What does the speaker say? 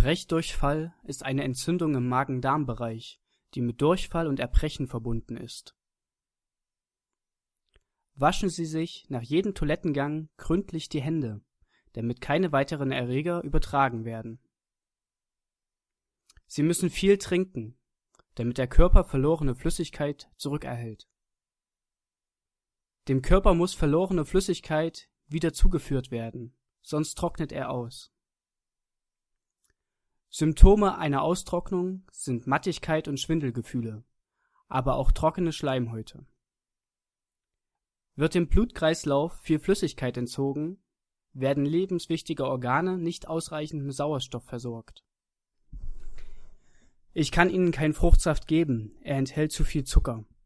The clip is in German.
Brechdurchfall ist eine Entzündung im Magen-Darm-Bereich, die mit Durchfall und Erbrechen verbunden ist. Waschen Sie sich nach jedem Toilettengang gründlich die Hände, damit keine weiteren Erreger übertragen werden. Sie müssen viel trinken, damit der Körper verlorene Flüssigkeit zurückerhält. Dem Körper muss verlorene Flüssigkeit wieder zugeführt werden, sonst trocknet er aus. Symptome einer Austrocknung sind Mattigkeit und Schwindelgefühle, aber auch trockene Schleimhäute. Wird dem Blutkreislauf viel Flüssigkeit entzogen, werden lebenswichtige Organe nicht ausreichend mit Sauerstoff versorgt. Ich kann Ihnen keinen Fruchtsaft geben, er enthält zu viel Zucker.